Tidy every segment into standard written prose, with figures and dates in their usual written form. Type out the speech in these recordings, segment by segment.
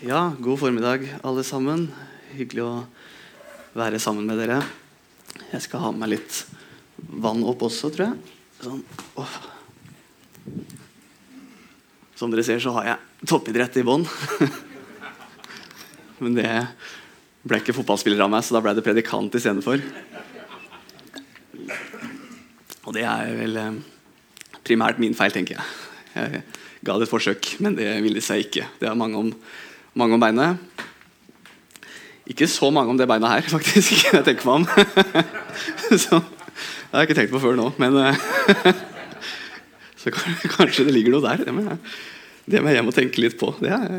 Ja, god formiddag alle sammen. Hyggelig å være sammen med dere. Jeg skal ha med meg litt vann opp også, tror jeg. Sånn. Som dere ser så har jeg toppidrett i bånn. Men det ble ikke fotballspiller av meg, så da ble det predikant i stedet for. Og det er vel primært min feil, tenker jeg. Jeg ga det et forsøk, men det ville seg ikke. Det er mange om beinet. Ikke så mange om det beinet her, faktisk, jeg tenker meg om. Så, det har jeg ikke tenkt på før nå, men så kanskje det ligger noe der. Det må jeg hjem og tenke litt på.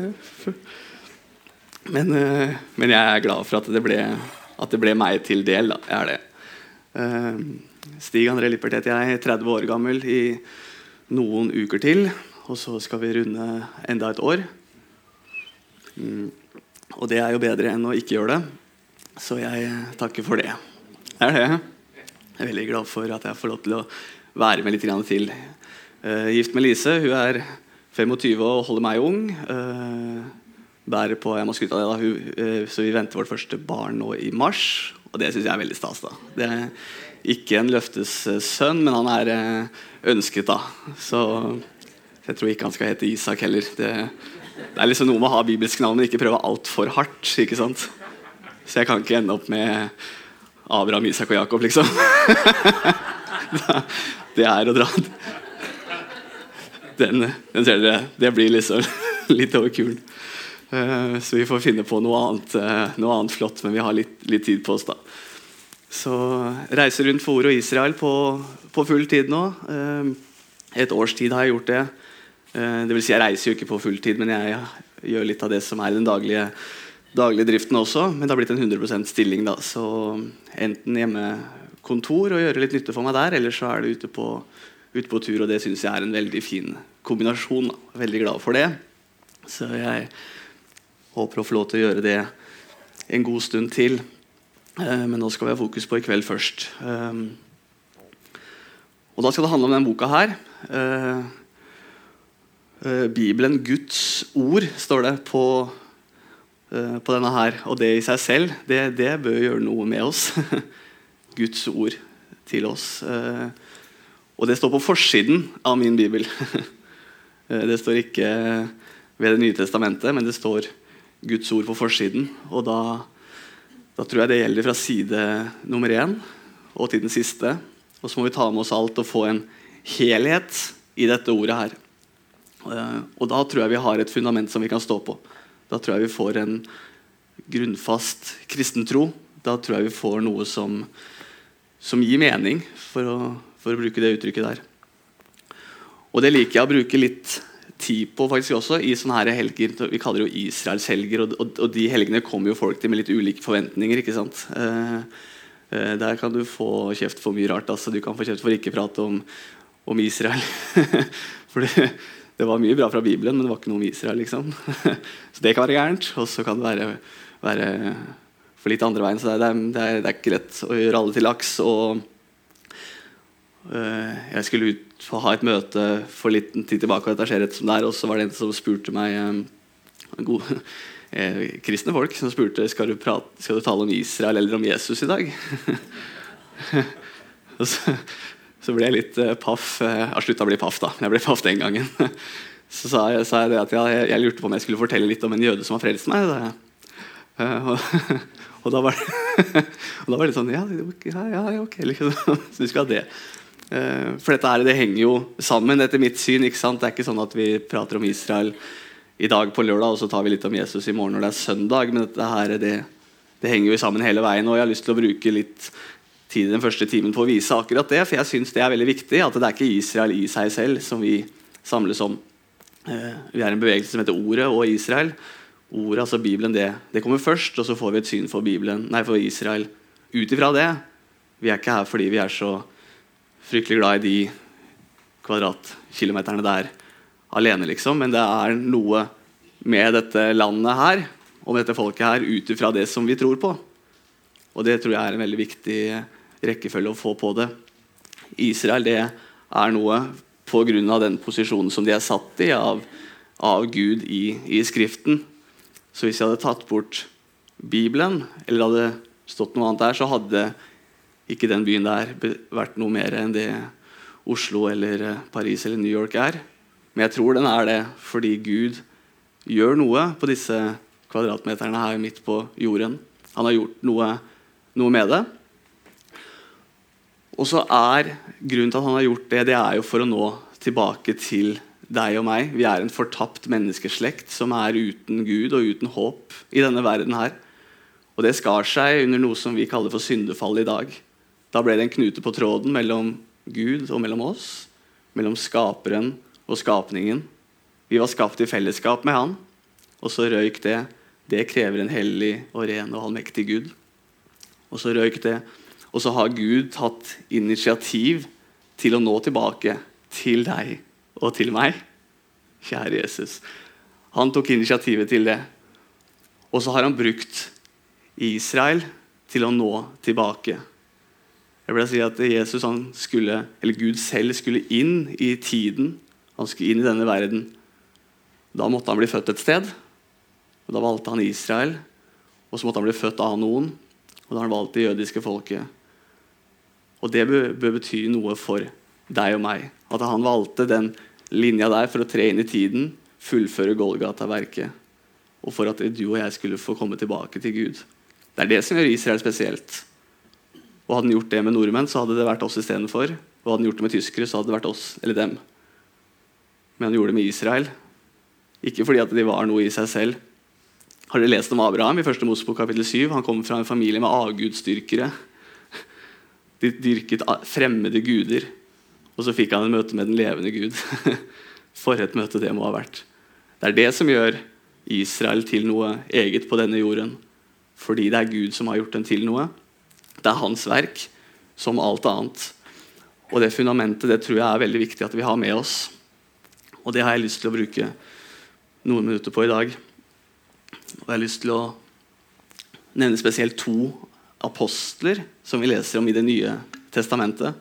Men jeg er glad for at det ble meg til del. Da. Jeg er det. Stig André Lippert heter jeg, 30 år gammel i noen uker til, og så skal vi runde enda et år. Og det er jo bedre enn å ikke gjøre det, så jeg takker for det. Det er det. Jeg er veldig glad for at jeg får lov til å være med litt til. Gift med Lise, hun er 25 og holder meg ung. Bærer på, jeg må skryte av det da, så vi venter vårt første barn nå i mars, og det synes jeg er veldig stas da. Det er ikke en løftessønn, men han er ønsket da. Så jeg tror ikke han skal hete Isak heller. Det er liksom noe med å ha bibelsk navn, men ikke prøve alt for hardt, ikke sant? Så jeg kan ikke ende opp med Abraham, Isak og Jakob, liksom. Det er å dra. Den ser dere, det blir liksom litt over kulen. Så vi får finne på noe annet flott, men vi har litt tid på oss da. Så reiser rundt for Ord og Israel på full tid nå. Et års tid har jeg gjort det. Det vil si jeg reiser jo ikke på full tid, men jeg gjør litt av det som er den daglige driften også. Men det har blitt en 100% stilling da, så enten hjemmekontor og gjøre litt nytte for meg der, eller så er det ute på tur, og det synes jeg er en veldig fin kombinasjon da. Veldig glad for det. Så jeg håper å få lov til å gjøre det en god stund til. Men nå skal vi ha fokus på i kveld først. Og da skal det handle om den boka her. Bibelen, Guds ord, står det på denne her. Og det i seg selv, det bør gjøre noe med oss. Guds ord til oss. Og det står på forsiden av min bibel. Det står ikke ved Det nye testamentet, men det står Guds ord på forsiden. Og da tror jeg det gjelder fra side nummer 1 og til den siste. Og så må vi ta med oss alt og få en helhet i dette ordet her. Og da tror jeg vi har et fundament som vi kan stå på. Da tror jeg vi får en grunnfast kristentro. Da tror jeg vi får noe som gir mening, for å bruke det uttrykket der. Og det liker jeg å bruke litt tid på faktisk også i sånne her helger. Vi kaller det jo Israels helger, og de helgene kommer jo folk til med litt ulike forventninger, ikke sant? Der kan du få kjeft for mye rart, altså. Du kan få kjeft for ikke prate om Israel. For det var mye bra fra Bibelen, men det var ikke noe om Israel, liksom. Så det kan være gærent, og så kan det være for litt andre veien. Så det er ikke lett å gjøre alle til laks. Og jeg skulle ut for å ha et møte for litt tid tilbake, og dette skjer rett som det er, og så var det en som spurte meg, kristne folk, som spurte, skal du tale om Israel eller om Jesus i dag? Og så ble jeg litt paff. Jeg sluttet å bli paff da. Jeg ble paff den gangen. Så sa jeg det at jeg lurte på om jeg skulle fortelle litt om en jøde som har frelst meg. Og da var det litt sånn, ja, ok, liksom. Så du skal ha det. For dette her, det henger jo sammen etter mitt syn, ikke sant? Det er ikke sånn at vi prater om Israel i dag på lørdag, og så tar vi litt om Jesus i morgen når det er søndag. Men dette her, det henger jo sammen hele veien, og jeg har lyst til å bruke litt tid den første timen på å vise akkurat det, for jeg synes det er veldig viktig at det er ikke Israel i seg selv som vi samles om. Vi er en bevegelse som heter Ordet og Israel. Ordet, altså Bibelen, det kommer først, og så får vi et syn for Israel ut ifra det. Vi er ikke her fordi vi er så fryktelig glad i de kvadratkilometerne der alene, liksom, men det er noe med dette landet her, og med dette folket her, ut ifra det som vi tror på. Og det tror jeg er en veldig viktig rekkefølge å få på det. Israel, det er noe på grunn av den posisjonen som de er satt i av Gud i Skriften, Så hvis jeg hadde tatt bort Bibelen, eller hadde stått noe annet der, så hadde ikke den byen der vært noe mer enn det Oslo eller Paris eller New York er. Men jeg tror den er det fordi Gud gjør noe på disse kvadratmeterne her midt på jorden. Han har gjort noe med det. Og så er grunnen til at han har gjort det, det er jo for å nå tilbake til deg og meg. Vi er en fortapt menneskeslekt som er uten Gud og uten håp i denne verden her. Og det skar seg under noe som vi kaller for syndefall i dag. Da ble det en knute på tråden mellom Gud og mellom oss, mellom skaperen og skapningen. Vi var skapt i fellesskap med han, og så røyk det. Det krever en hellig og ren og allmektig Gud. Og så røyk det. Og så har Gud tatt initiativ til å nå tilbake til deg og til meg. Kjære Jesus. Han tok initiativet til det. Og så har han brukt Israel til å nå tilbake. Jeg vil si at Jesus, Gud selv skulle inn i tiden. Han skulle inn i denne verden. Da måtte han bli født et sted. Og da valgte han Israel. Og så måtte han bli født av noen. Og da har han valgt det jødiske folket. Og det bør bety noe for deg og meg. At han valgte den linja der for å tre inn i tiden, fullføre Golgata-verket, og for at du og jeg skulle få komme tilbake til Gud. Det er det som gjør Israel spesielt. Og hadde han gjort det med nordmenn, så hadde det vært oss i stedet for. Og hadde han gjort det med tyskere, så hadde det vært oss eller dem. Men han gjorde det med Israel. Ikke fordi at de var noe i seg selv. Har dere lest om Abraham i 1. Mosebok kapittel 7? Han kom fra en familie med avgudsdyrkere. De dyrket fremmede guder. Og så fikk han en møte med den levende Gud. For et møte det må ha vært. Det er det som gjør Israel til noe eget på denne jorden. Fordi det er Gud som har gjort den til noe. Det er hans verk, som alt annet. Og det fundamentet, det tror jeg er veldig viktig at vi har med oss. Og det har jeg lyst til å bruke noen minutter på i dag. Og jeg har lyst til å nevne spesielt 2 apostler som vi leser om i Det nye testamentet.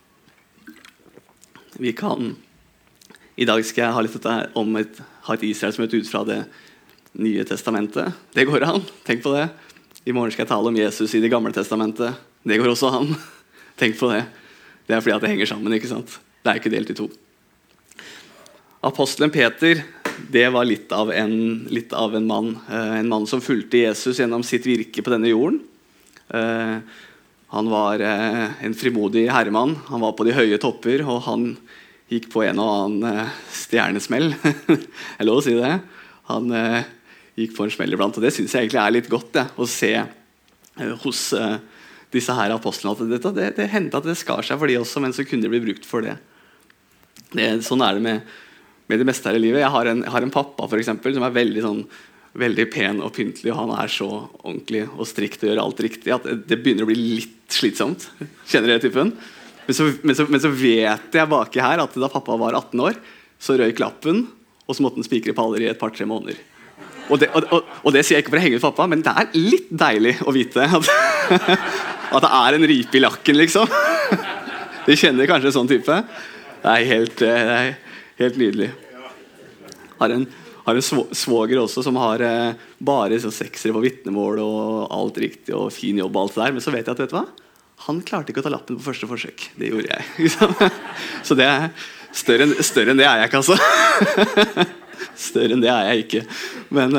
I dag skal jeg ha litt om ha et Israel som er ut fra Det nye testamentet. Det går an, tenk på det. I morgen skal jeg tale om Jesus i Det gamle testamentet. Det går også an. Tenk på det. Det er fordi at det henger sammen, ikke sant? Det er ikke delt i 2. Apostelen Peter, det var litt av en mann som fulgte Jesus gjennom sitt virke på denne jorden. Han var en frimodig herremann. Han var på de høye topper, og han gikk på en og annen stjernesmell. Er lov å si det? Han gikk på en smell iblant, og det synes jeg egentlig er litt godt å se hos disse her apostlene. At det hendte at det skar seg for de også, men så kunne det bli brukt for det. Sånn er det med det meste her i livet. Jeg har en pappa for eksempel, som er veldig pen og pyntelig, og han er så ordentlig og strikt og gjør alt riktig at det begynner å bli litt slitsomt. Kjenner dere typen? Men så vet jeg baki her at da pappa var 18 år, så røyk lappen, og så måtte han spikre paller i et par-tre måneder. Og det sier jeg ikke for å henge ut pappa, men det er litt deilig å vite at det er en ripe i lakken, liksom. De kjenner kanskje en sånn type. Det er helt nydelig. Har en svoger også som har bare 6-ere på vitnemål og alt riktig og fin jobb og alt det der, men så vet jeg at, vet du hva? Han klarte ikke å ta lappen på første forsøk. Det gjorde jeg. Så det er større enn det er jeg ikke, altså. Større enn det er jeg ikke. Men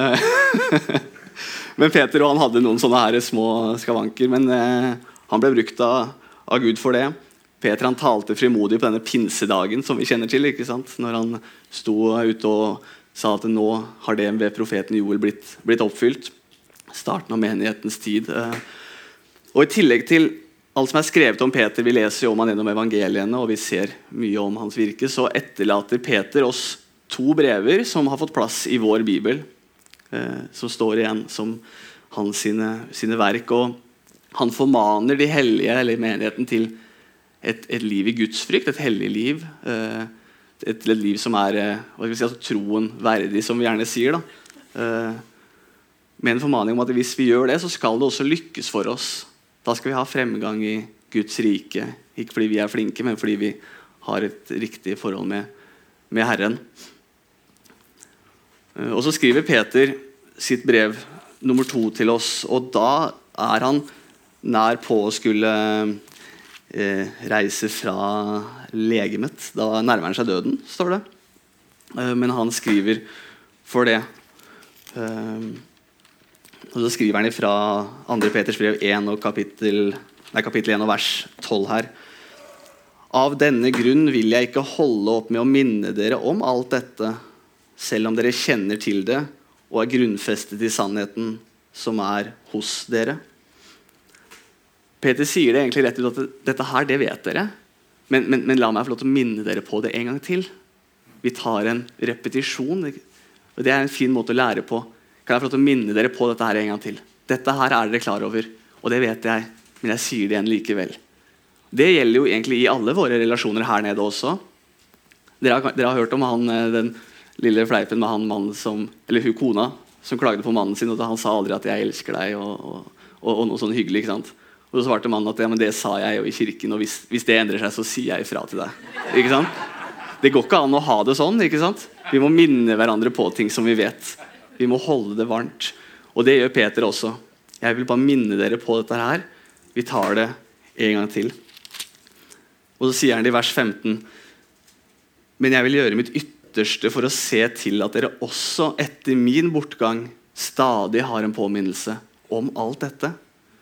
Peter, og han hadde noen sånne her små skavanker, men han ble brukt av Gud for det. Peter, han talte frimodig på denne pinsedagen som vi kjenner til, ikke sant? Når han sto ute og sa at nå har det ved profeten Joel blitt oppfylt. Starten av menighetens tid. Og i tillegg til alt som er skrevet om Peter, vi leser jo om han gjennom evangeliene, og vi ser mye om hans virke, så etterlater Peter oss 2 brever som har fått plass i vår Bibel, som står igjen som hans sine verk. Og han formaner de hellige, eller menigheten, til et liv i Guds frykt, et hellig liv, et liv som er troen verdig, som vi gjerne sier da. Med en formaning om at hvis vi gjør det, så skal det også lykkes for oss. Da skal vi ha fremgang i Guds rike, ikke fordi vi er flinke, men fordi vi har et riktig forhold med Herren. Og så skriver Peter sitt brev nummer 2 til oss, og da han nær på å skulle reise fra legemet. Da nærmer han seg døden, står det. Men han skriver for det. Og så skriver han fra 2. Peters brev 1 og kapittel 1 og vers 12 her. Av denne grunn vil jeg ikke holde opp med å minne dere om alt dette, selv om dere kjenner til det og grunnfestet i sannheten som hos dere. Peter sier det egentlig rett ut at dette her, det vet dere, men la meg få lov til å minne dere på det en gang til. Vi tar en repetisjon, og det en fin måte å lære på. Kan jeg få lov til å minne dere på dette her en gang til? Dette her dere klar over, og det vet jeg, men jeg sier det igjen likevel. Det gjelder jo egentlig i alle våre relasjoner her nede også. Dere har hørt om den lille fleipen med han mannen eller hun kona, som klagde på mannen sin, og han sa aldri at jeg elsker deg, og noe sånn hyggelig, ikke sant? Og så svarte mannen at ja, men det sa jeg jo i kirken, og hvis det endrer seg, så sier jeg ifra til deg. Ikke sant? Det går ikke an å ha det sånn, ikke sant? Vi må minne hverandre på ting som vi vet. Vi må holde det varmt. Og det gjør Peter også. Jeg vil bare minne dere på dette her. Vi tar det en gang til. Og så sier han i vers 15, men jeg vil gjøre mitt ytterste for å se til at dere også etter min bortgang stadig har en påminnelse om alt dette.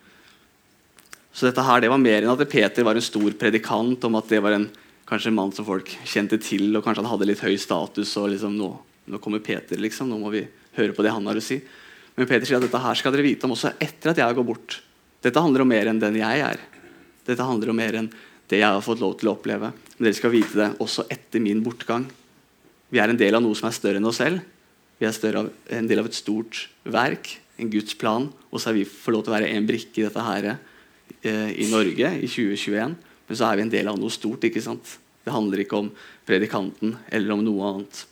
Så dette her, det var mer enn at Peter var en stor predikant, om at det var kanskje en mann som folk kjente til, og kanskje han hadde litt høy status, og liksom, nå kommer Peter, liksom, nå må vi høre på det han har å si. Men Peter sier at dette her skal dere vite om også etter at jeg går bort. Dette handler om mer enn den jeg Dette handler om mer enn det jeg har fått lov til å oppleve. Men dere skal vite det også etter min bortgang. Vi en del av noe som større enn oss selv. Vi en del av et stort verk, en Guds plan, og så vi får lov til å være en brikke i dette her i Norge i 2021. Men så vi en del av noe stort, ikke sant? Det handler ikke om predikanten eller om noe annet.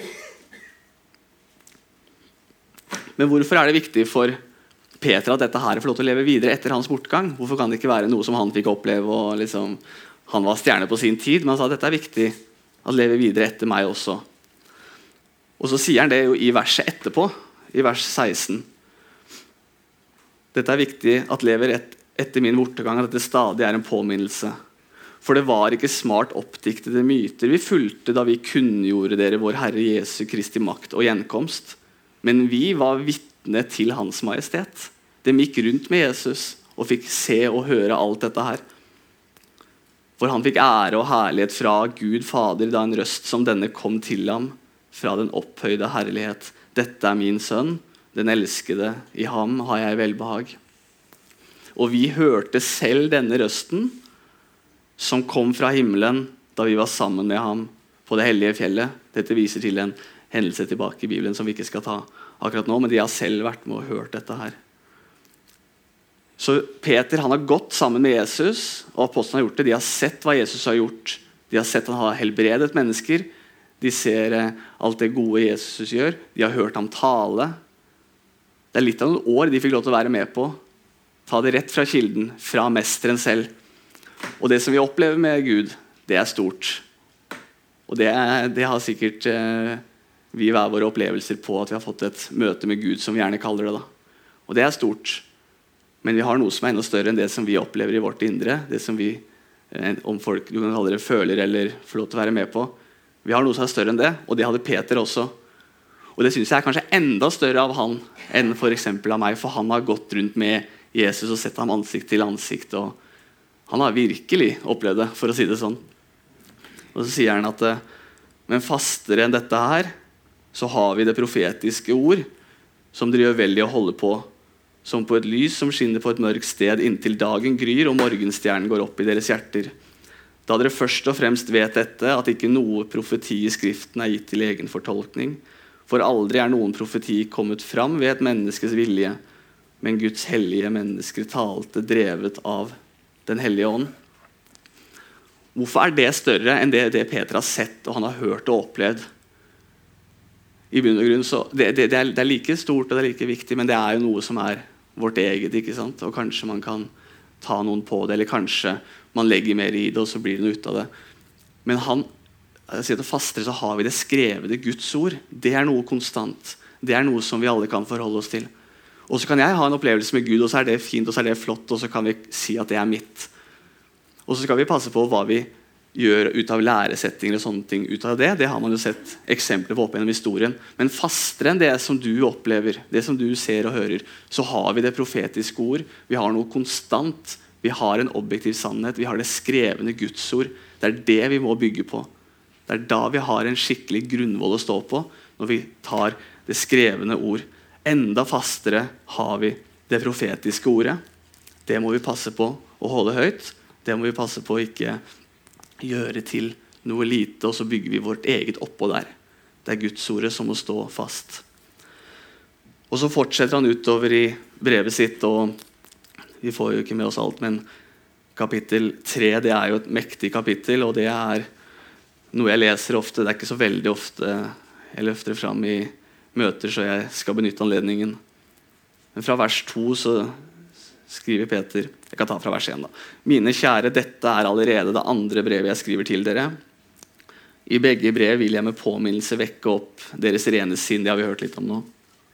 Men hvorfor det viktig for Peter at dette her får lov til å leve videre etter hans bortgang? Hvorfor kan det ikke være noe som han fikk oppleve, og liksom, han var stjerne på sin tid, men han sa at dette viktig å leve videre etter meg også. Og så sier han det jo i verset etterpå, i vers 16. Dette viktig at lever etter min bortgang, at dette stadig en påminnelse. For det var ikke smart oppdiktede myter vi fulgte da vi kunngjorde dere vår Herre Jesu Kristi makt og gjenkomst. Men vi var vitne til Hans Majestet. De gikk rundt med Jesus og fikk se og høre alt dette her. For han fikk ære og herlighet fra Gud Fader da en røst som denne kom til ham fra den opphøyde herlighet. Dette min sønn, den elskede, i ham har jeg velbehag. Og vi hørte selv denne røsten som kom fra himmelen da vi var sammen med ham på det hellige fjellet. Dette viser til en hendelse tilbake i Bibelen som vi ikke skal ta akkurat nå, men de har selv vært med og hørt dette her. Så Peter han har gått sammen med Jesus, og apostlene har gjort det. De har sett hva Jesus har gjort. De har sett han har helbredet mennesker. De ser alt det gode Jesus gjør. De har hørt ham tale. Det litt av noen år de fikk lov til å være med på. Ta det rett fra kilden, fra mesteren selv. Og det som vi opplever med Gud, det stort. Og det har sikkert vi hver våre opplevelser på at vi har fått et møte med Gud, som vi gjerne kaller det da. Og det stort. Men vi har noe som enda større enn det som vi opplever i vårt indre. Det som vi, om folk du kan kalle det føler eller får lov til å være med på. Vi har noe som større enn det, og det hadde Peter også. Og det synes jeg kanskje enda større av han enn for eksempel av meg, for han har gått rundt med Jesus og sett ham ansikt til ansikt, og han har virkelig opplevd det, for å si det sånn. Og så sier han at men fastere enn dette her, så har vi det profetiske ord, som dere gjør vel i å holde på, som på et lys som skinner på et mørkt sted inntil dagen gryr og morgenstjernen går opp i deres hjerter. Da dere først og fremst vet dette, at ikke noe profeti i Skriften gitt til egen fortolkning, for aldri noen profeti kommet fram ved et menneskes vilje, men Guds hellige mennesker talte drevet av den hellige ånd. Hvorfor det større enn det Peter har sett og han har hørt og opplevd? I bunn og grunn så det like stort og det like viktig, men det jo noe som vårt eget, ikke sant? Og kanskje man kan ta noen på det, eller kanskje man legger mer i det, og så blir det noe ut av det. Men jeg sier at fastere så har vi det skrevede Guds ord. Det noe konstant. Det noe som vi alle kan forholde oss til. Og så kan jeg ha en opplevelse med Gud, og så det fint, og så det flott, og så kan vi si at det mitt. Og så skal vi passe på hva vi gjør ut av læresettinger og sånne ting ut av det. Det har man jo sett eksempler på opp gjennom historien. Men fastere enn det som du opplever, det som du ser og hører, så har vi det profetiske ord. Vi har noe konstant. Vi har en objektiv sannhet. Vi har det skrevne Gudsord. Det det vi må bygge på. Det da vi har en skikkelig grunnvoll å stå på, når vi tar det skrevne ord. Enda fastere har vi det profetiske ordet. Det må vi passe på å holde høyt. Det må vi passe på å ikke gjøre til noe lite, og så bygger vi vårt eget oppå der. Det Guds ordet som må stå fast. Og så fortsetter han utover i brevet sitt, og vi får jo ikke med oss alt, men kapittel 3, det jo et mektig kapittel, og det noe jeg leser ofte. Det ikke så veldig ofte jeg løfter det fram i møter, så jeg skal benytte anledningen. Men fra vers 2 så skriver Peter, jeg kan ta fra vers 1 da. Mine kjære, dette allerede det andre brevet jeg skriver til dere. I begge brev vil jeg med påminnelse vekke opp deres rene sinn, det har vi hørt litt om nå.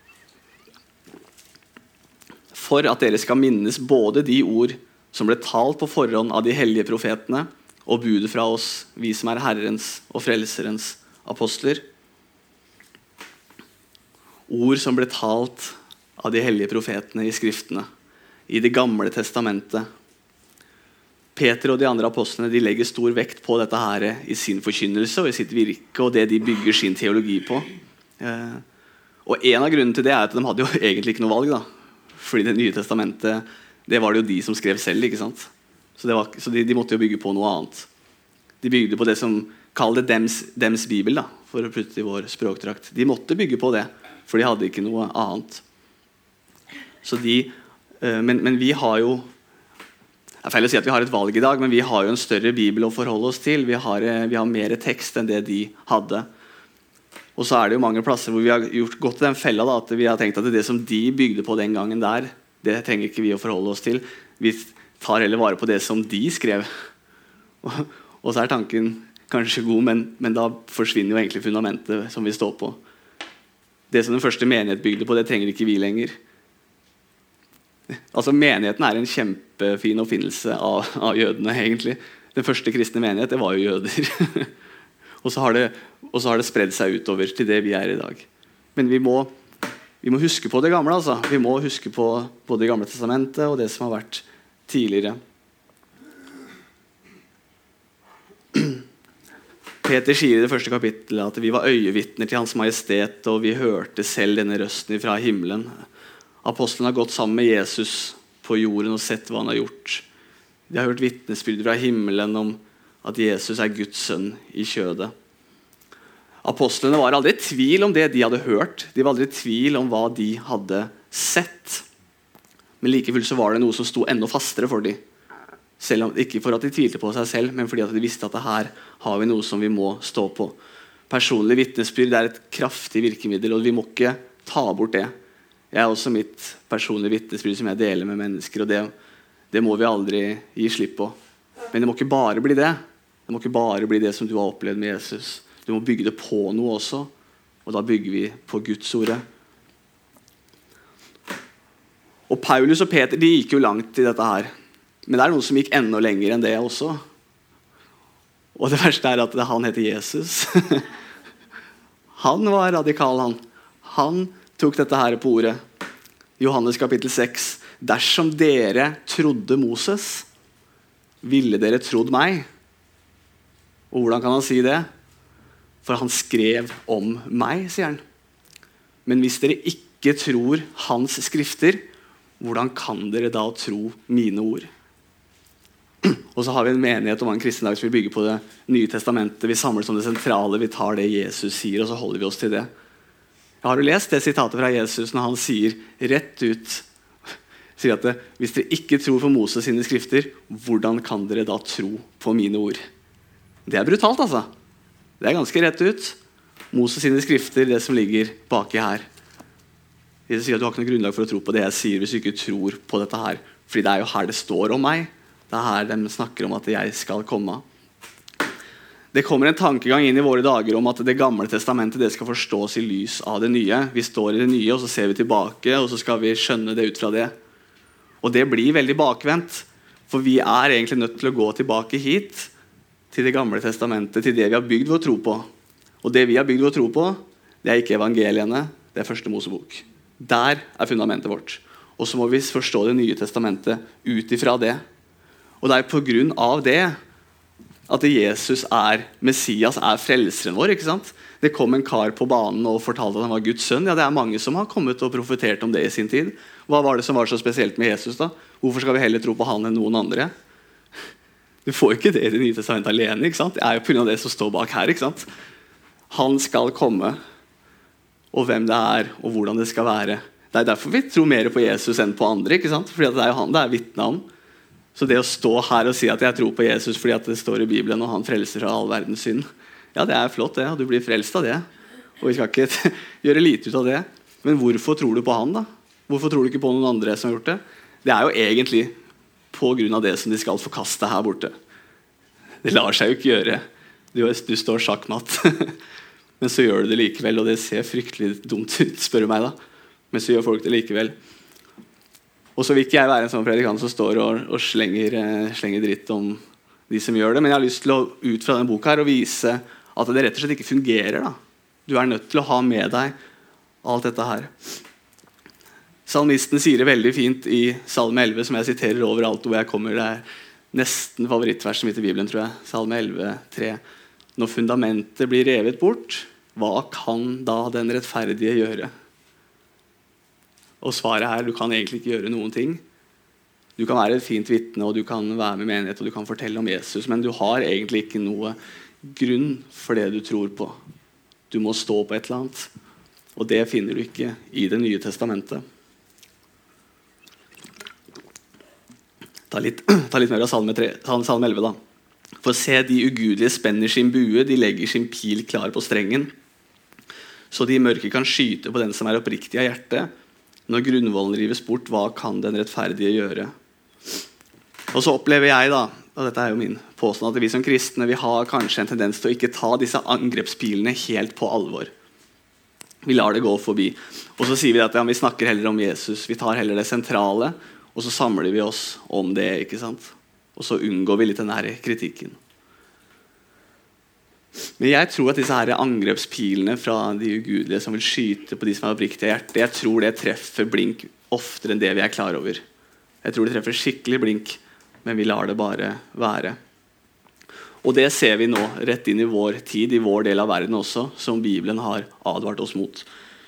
For at dere skal minnes både de ord som ble talt på forhånd av de hellige profetene, og budet fra oss, vi som Herrens og Frelserens apostler. Ord som ble talt av de hellige profetene i skriftene, i det gamle testamentet. Peter og de andre apostlene de legger stor vekt på dette her i sin forkynnelse og i sitt virke, og det de bygger sin teologi på. Og en av grunnene til det at de hadde jo egentlig ikke noe valg, da. Fordi det nye testamentet, det var det jo de som skrev selv, ikke sant? Så de måtte jo bygge på noe annet. De bygde på det som kallet dems bibel, da, for å putte i vår språkdrakt. De måtte bygge på det, for de hadde ikke noe annet. Så men vi har jo, det feil å si at vi har et valg i dag, men vi har jo en større bibel å forholde oss til. Vi har mer tekst enn det de hadde. Og så det jo mange plasser hvor vi har gått i den fella da, at vi har tenkt at det som de bygde på den gangen der, det trenger ikke vi å forholde oss til. Vi tar heller vare på det som de skrev. Og så tanken kanskje god, men da forsvinner jo egentlig fundamentet som vi står på. Det som den første menighet bygde på, det trenger ikke vi lenger. Altså Menigheten en kjempefin oppfinnelse av jødene egentlig. Den første kristne menighet, det var jo jøder. og så har det spredd seg utover til det vi i dag. Men vi må huske på det gamle, altså. Vi må huske på både det gamle testamentet og det som har vært tidligere. Peter sier i det første kapittelet at vi var øyevitner til Hans Majestet, og vi hørte selv denne røsten fra himmelen. Apostlene har gått sammen med Jesus på jorden og sett hva han har gjort. De har hørt vitnesbyrd fra himmelen om at Jesus Guds sønn i kjødet. Apostlene var aldri i tvil om det de hadde hørt. De var aldri i tvil om hva de hadde sett. Men likefullt så var det noe som sto enda fastere for dem. Selv om, ikke for at de tvilte på seg selv, men fordi at de visste at her har vi noe som vi må stå på. Personlig vitnesbyrd et kraftig virkemiddel, og vi må ikke ta bort det. Jeg har også mitt personlige vitnesbyrd som jeg deler med mennesker, og det må vi aldri gi slipp på. Men det må ikke bare bli det. Det må ikke bare bli det som du har opplevd med Jesus. Du må bygge det på noe også, og da bygger vi på Guds ordet. Og Paulus og Peter, de gikk jo langt i dette her. Men det noen som gikk enda lenger enn det også. Og det verste at han heter Jesus. Han var radikal, han. Han tok dette her på ordet. Johannes kapittel 6. Dersom dere trodde Moses, ville dere trodd meg. Og hvordan kan han si det? For han skrev om meg, sier han. Men hvis dere ikke tror hans skrifter, hvordan kan dere da tro mine ord? Og så har vi en menighet og en kristendag som vi bygger på det nye testamentet. Vi samles om det sentrale, vi tar det Jesus sier, og så holder vi oss til det. Har du lest det sitatet fra Jesus når han sier rett ut, sier at hvis dere ikke tror på Moses sine skrifter, hvordan kan dere da tro på mine ord? Det brutalt, altså. Det ganske rett ut. Moses sine skrifter, det som ligger baki her. Jesus sier at du har ikke noe grunnlag for å tro på det jeg sier hvis du ikke tror på dette her. Fordi det jo her det står om meg. Det her de snakker om at jeg skal komme. Det kommer en tankegang inn i våre dager om at det gamle testamentet det skal forstås i lys av det nye. Vi står i det nye, og så ser vi tilbake, og så skal vi skjønne det ut fra det. Og det blir veldig bakvendt, for vi er egentlig nødt til å gå tilbake hit, til det gamle testamentet, til det vi har bygd vår tro på. Og det vi har bygd vår tro på, det er ikke evangeliene, det er første Mosebok. Der er fundamentet vårt. Og så må vi forstå det nye testamentet ut ifra det. Og det er på grunn av det at Jesus er Messias, er frelseren vår, ikke sant? Det kom en kar på banen og fortalte at han var Guds sønn. Ja, det er mange som har kommet og profetert om det i sin tid. Hva var det som var så spesielt med Jesus da? Hvorfor skal vi heller tro på han enn noen andre? Du får ikke det i det nye testamentet alene, ikke sant? Det er jo på grunn av det som står bak her, ikke sant? Han skal komme, og hvem det er, og hvordan det skal være. Det er derfor vi tror mer på Jesus enn på andre, ikke sant? Fordi det er jo han det er vitne om. Så det å stå her og si at jeg tror på Jesus fordi at det står i Bibelen og han frelser fra all verdens synd, ja, det er flott det, og du blir frelst av det. Og vi skal ikke gjøre lite ut av det. Men hvorfor tror du på han da? Hvorfor tror du ikke på noen andre som har gjort det? Det er jo egentlig på grunn av det som de skal forkaste her borte. Det lar seg jo ikke gjøre. Du står sjakkmatt. Men så gjør du det likevel, og det ser fryktelig dumt ut, spør du meg da. Men så gjør folk det likevel. Og så vil ikke jeg være en sånn predikant som står og slenger dritt om de som gjør det, men jeg har lyst til å ut fra denne boka her og vise at det rett og slett ikke fungerer da. Du er nødt til å ha med deg alt dette her. Salmisten sier det veldig fint i Salme 11, som jeg siterer overalt hvor jeg kommer. Det er nesten favorittverset mitt i Bibelen, tror jeg. Salme 11, 3. Når fundamentet blir revet bort, hva kan da den rettferdige gjøre? Og svaret er, du kan egentlig ikke gjøre noen ting. Du kan være et fint vitne, og du kan være med menighet, og du kan fortelle om Jesus, men du har egentlig ikke noe grunn for det du tror på. Du må stå på et eller annet, og det finner du ikke i det nye testamentet. Ta litt mer av Salme 11 da. For se, de ugudelige spenner sin bue, de legger sin pil klar på strengen, så de mørke kan skyte på den som er oppriktig av hjerte. Når grunnvollen rives bort, hva kan den rettferdige gjøre? Og så opplever jeg da, og dette er jo min påstand, at vi som kristne vi har kanskje en tendens til å ikke ta disse angrepspilene helt på alvor. Vi lar det gå forbi. Og så sier vi at ja, vi snakker heller om Jesus, vi tar heller det sentrale, og så samler vi oss om det, ikke sant? Og så unngår vi litt den her kritikken. Men jeg tror at disse her angrepspilene fra de ugudelige som vil skyte på de som er oppriktige hjerte, jeg tror det treffer blink oftere enn det vi er klar over. Jeg tror det treffer skikkelig blink, men vi lar det bare være. Og det ser vi nå rett inn i vår tid, i vår del av verden også, som Bibelen har advart oss mot.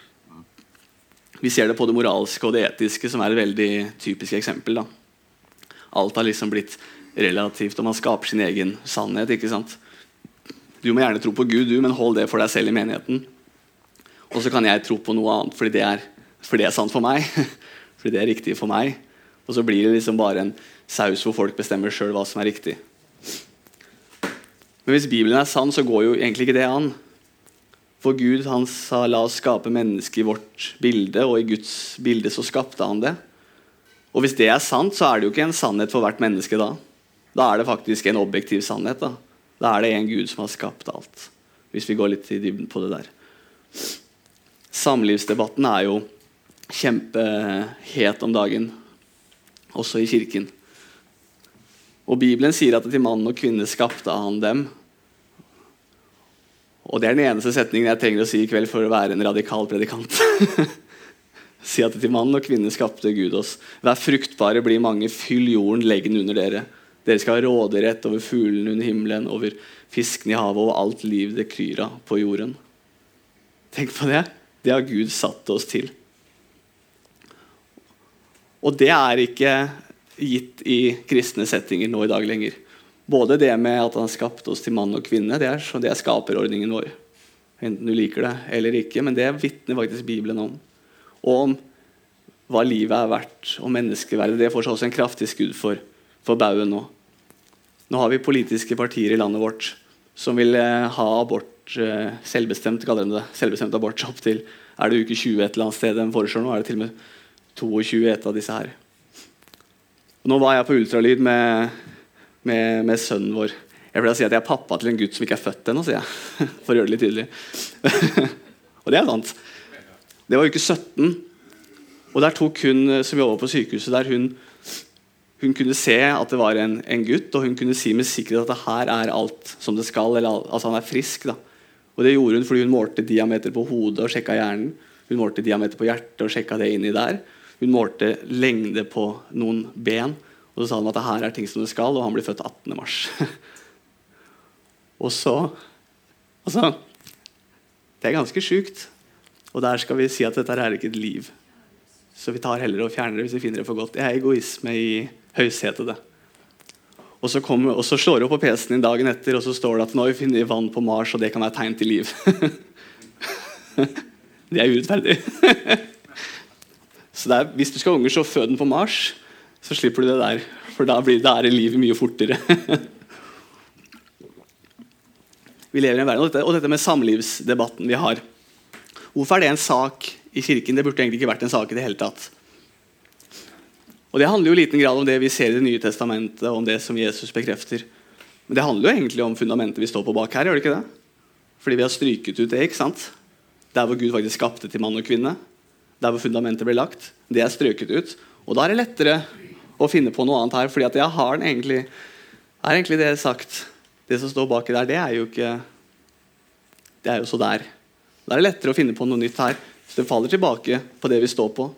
Vi ser det på det moralske og det etiske, som er et veldig typisk eksempel da. Alt har liksom blitt relativt, og man skaper sin egen sannhet, ikke sant? Du må gjerne tro på Gud, men hold det for deg selv i menigheten. Og så kan jeg tro på noe annet, fordi det er sant for meg. Fordi det er riktig for meg. Og så blir det liksom bare en saus hvor folk bestemmer selv hva som er riktig. Men hvis Bibelen er sann, så går jo egentlig ikke det an. For Gud, han sa, la oss skape mennesker i vårt bilde, og i Guds bilde så skapte han det. Og hvis det er sant, så er det jo ikke en sannhet for hvert menneske da. Da er det faktisk en objektiv sannhet da. Da er det en Gud som har skapt alt. Hvis vi går litt i dybden på det der. Samlivsdebatten er jo kjempehet om dagen. Også i kirken. Og Bibelen sier at til mann og kvinne skapte han dem. Og det er den eneste setningen jeg trenger å si i kveld for å være en radikal predikant. Si at til mann og kvinne skapte Gud oss. Vær fruktbare, bli mange, fyll jorden, legg den under dere. Dere skal ha råderett over fuglene under himmelen, over fisken i havet, og alt liv det kryr av på jorden. Tenk på det. Det har Gud satt oss til. Og det er ikke gitt i kristne settinger nå i dag lenger. Både det med at han skapte oss til mann og kvinne, det er skaperordningen vår. Enten du liker det eller ikke, men det vitner faktisk Bibelen om. Og om hva livet er verdt, og menneskeverdet. Det får så også en kraftig skudd for baugen nå. Nå har vi politiske partier i landet vårt som vil ha abort, selvbestemt, kaller de det, selvbestemt abort opp til, er det uke 20 et eller annet sted de foreslår nå, er det til og med 22 et av disse her. Og nå var jeg på ultralyd med sønnen vår Jeg vil si at jeg er pappa til en gutt som ikke er født ennå, sier jeg. For å gjøre det litt tydelig. Og det er sant. Det var uke 17. Og der tok hun, som jobbet på sykehuset der, hun kunne se at det var en gutt, og hun kunne si med sikkerhet at det her er alt som det skal, eller altså han er frisk. Da. Og det gjorde hun fordi hun målte diameter på hodet og sjekket hjernen. Hun målte diameter på hjertet og sjekket det inni der. Hun målte lengde på noen ben, og så sa han at det her er ting som det skal, og han ble født 18. mars. Og så, altså, det er ganske sykt. Og der skal vi si at dette er ikke et liv. Så vi tar heller og fjerner det hvis vi finner det for godt. Det er egoisme i høysetet det. Og så slår det opp på PC-en din dagen etter, og så står det at nå har vi funnet vann på Mars, og det kan være tegn til liv. Det er urettferdig. Så det er, hvis du skal ha unger, så fød den på Mars, så slipper du det der. For da blir det livet mye fortere. Vi lever i en verden, og dette med samlivsdebatten vi har. Hvorfor er det en sak i kirken? Det burde egentlig ikke vært en sak i det hele tatt. Og det handler jo i liten grad om det vi ser i Det nye testamentet, om det som Jesus bekrefter. Men det handler jo egentlig om fundamentet vi står på bak her, gjør det ikke det? Fordi vi har stryket ut det, ikke sant? Der hvor Gud faktisk skapte til mann og kvinne, der hvor fundamentet ble lagt, det er strøket ut. Og da er det lettere å finne på noe annet her, fordi at jeg har den egentlig det sagt. Det som står baki der, det er jo ikke, det er jo så der. Da er det lettere å finne på noe nytt her, så det faller tilbake på det vi står på.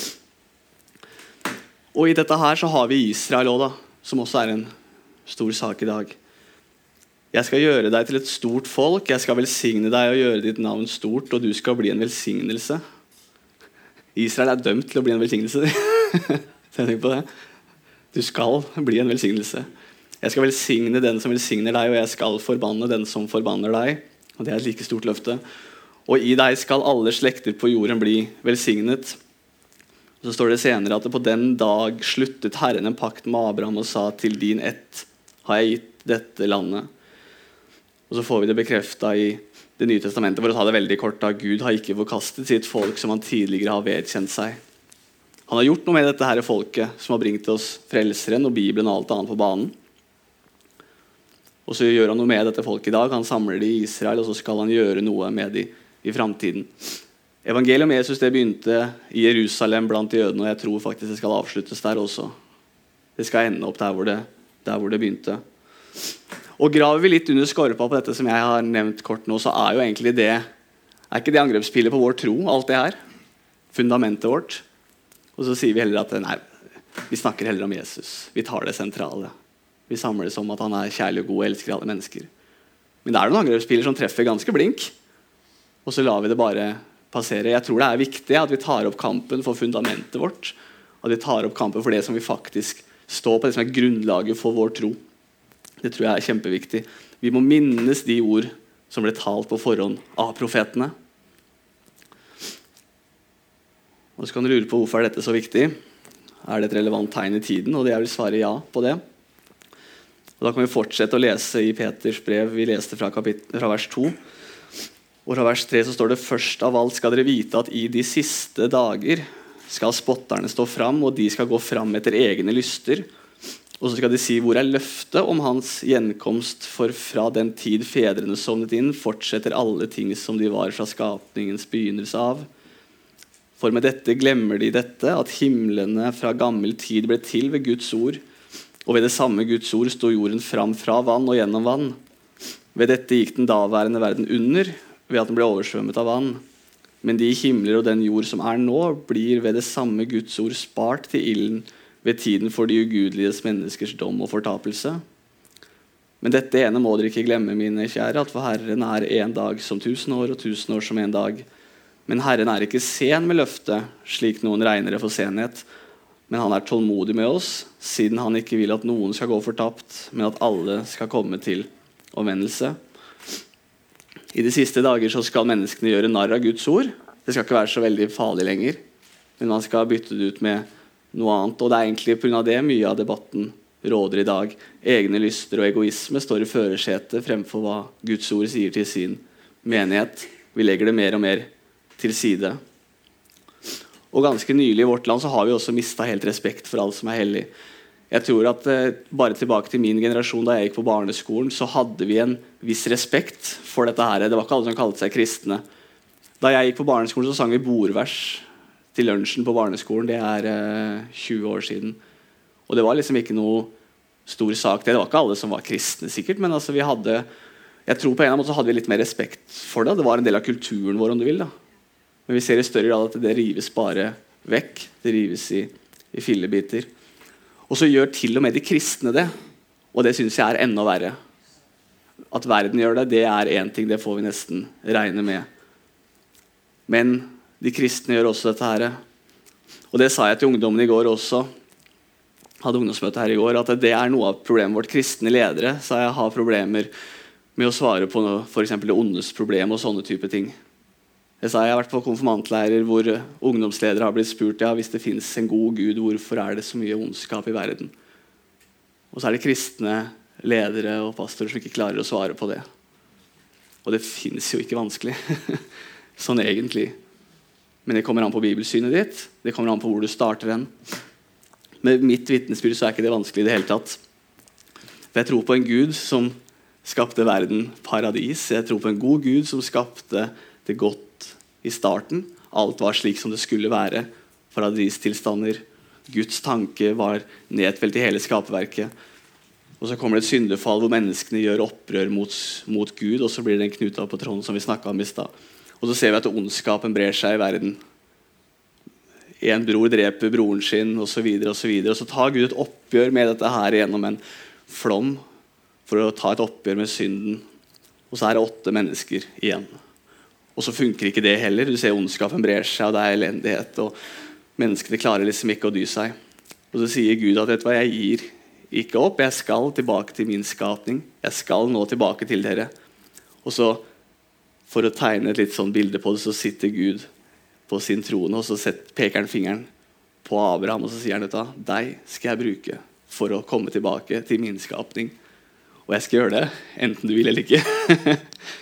Og i dette her så har vi Israel også da, som også er en stor sak i dag. Jeg skal gjøre deg til et stort folk, jeg skal velsigne deg og gjøre ditt navn stort, og du skal bli en velsignelse. Israel er dømt til å bli en velsignelse. Tenk på det. Du skal bli en velsignelse. Jeg skal velsigne den som velsigner deg, og jeg skal forbanne den som forbanner deg. Og det er et like stort løfte. Og i deg skal alle slekter på jorden bli velsignet. Så står det senere at på den dag sluttet Herren en pakt med Abraham og sa til din ett har jeg gitt dette landet. Og så får vi det bekreftet i Det nye testamentet, for å ta det veldig kort, da Gud har ikke forkastet sitt folk som han tidligere har vedkjent seg. Han har gjort noe med dette her folket som har bringt oss frelseren og Bibelen og alt annet på banen. Og så gjør han noe med dette folket i dag. Han samler det i Israel, og så skal han gjøre noe med det i fremtiden. Evangeliet om Jesus det begynte i Jerusalem blant jødene, og jeg tror faktisk det skal avsluttes der også. Det skal ende opp der hvor det begynte. Og graver vi litt under skorpa på dette som jeg har nevnt kort nå, så er jo egentlig det, er ikke det angrepspillet på vår tro, alt det her? Fundamentet vårt. Og så sier vi heller at nei, vi snakker heller om Jesus. Vi tar det sentrale. Vi samles om at han er kjærlig og god og elsker alle mennesker. Men det er noen angrepsspiller som treffer ganske blink, og så lar vi det bare passere. Jeg tror det er viktig at vi tar opp kampen for fundamentet vårt, at vi tar opp kampen for det som vi faktisk står på, det som er grunnlaget for vår tro. Det tror jeg er kjempeviktig. Vi må minnes de ord som ble talt på forhånd av profetene. Og så kan du lure på hvorfor er dette så viktig. Er det et relevant tegn i tiden? Og jeg vil svare ja på det. Og da kan vi fortsette å lese i Peters brev. Vi leste fra vers 2. Og fra vers 3 så står det: først av alt skal dere vite at i de siste dager skal spotterne stå fram, og de skal gå fram etter egne lyster. Og så skal de si, hvor er løftet om hans gjenkomst? For fra den tid fedrene sovnet inn, fortsetter alle ting som de var fra skapningens begynnelse av. For med dette glemmer de dette, at himlene fra gammel tid ble til ved Guds ord. Og ved det samme Guds ord stod jorden fram fra vann og gjennom vann. Ved dette gikk den daværende verden under, ved at den ble oversvømmet av vann. Men de himler og den jord som er nå, blir ved det samme Guds ord spart til ilden, ved tiden for de ugudeliges menneskers dom og fortapelse. Men dette ene må dere ikke glemme, mine kjære, at for Herren er en dag som 1000 år, og 1000 år som en dag. Men Herren er ikke sen med løftet, slik noen regner det for senhet. Men han er tålmodig med oss, siden han ikke vil at noen skal gå fortapt, men at alle skal komme til omvendelse. I de siste dager så skal menneskene gjøre narr av Guds ord. Det skal ikke være så veldig farlig lenger, men man skal bytte det ut med noe annet, og det er egentlig på grunn av det mye av debatten råder i dag. Egne lyster og egoisme står i førersetet fremfor hva Guds ord sier til sin menighet. Vi legger det mer og mer til side. Og ganske nylig i vårt land så har vi også mistet helt respekt for alt som er hellig. Jeg tror at bare tilbake til min generasjon, da jeg gikk på barneskolen, så hadde vi en viss respekt for dette her. Det var ikke alle som kalte seg kristne. Da jeg gikk på barneskolen, så sang vi bordvers til lunsjen på barneskolen. Det 20 år siden. Og det var liksom ikke noe stor sak. Det var ikke alle som var kristne sikkert, men altså vi hadde, jeg tror på en eller annen måte så hadde vi litt mer respekt for det. Det var en del av kulturen vår, om du vil da. Men vi ser i større grad at det rives bare vekk. Det rives i fillebiter. Og så gjør til og med de kristne det, og det synes jeg enda verre. At verden gjør det, det en ting, det får vi nesten regne med. Men de kristne gjør også dette her. Og det sa jeg til ungdommen i går også, hadde ungdomsmøte her i går, at det noe av problemet vårt. Kristne ledere, sa jeg, har problemer med å svare på for eksempel det ondes problem og sånne type ting. Jeg sa jeg har vært på konfirmantleirer hvor ungdomsledere har blitt spurt, ja, hvis det finnes en god Gud, hvorfor det så mye ondskap i verden? Og så det kristne ledere og pastorer som ikke klarer å svare på det. Og det finnes jo ikke vanskelig, sånn egentlig. Men det kommer an på bibelsynet ditt, det kommer an på hvor du starter den. Med mitt vitnesbyrd så ikke det vanskelig i det hele tatt. For jeg tror på en Gud som skapte verden paradis. Jeg tror på en god Gud som skapte det godt i starten. Alt var slik som det skulle være. Paradistilstander. Guds tanke var nedfelt i hele skaperverket. Og så kommer det et syndefall hvor menneskene gjør opprør mot Gud, og så blir det en knuta på tråden som vi snakket om i stad. Og så ser vi at ondskapen brer seg i verden. En bror dreper broren sin, og så videre, og så videre. Og så tar Gud et oppgjør med dette her gjennom en flom for å ta et oppgjør med synden. Og så det 8 mennesker igjen. Og så funker ikke det heller. Du ser ondskapen brer seg, og det elendighet, og menneskene klarer liksom ikke å dy seg. Og så sier Gud at vet du hva, jeg gir ikke opp, jeg skal tilbake til min skapning. Jeg skal nå tilbake til dere. Og så, for å tegne et litt sånn bilde på det, så sitter Gud på sin trone, og så peker han fingeren på Abraham, og så sier han, vet du hva, deg skal jeg bruke for å komme tilbake til min skapning. Og jeg skal gjøre det, enten du vil eller ikke.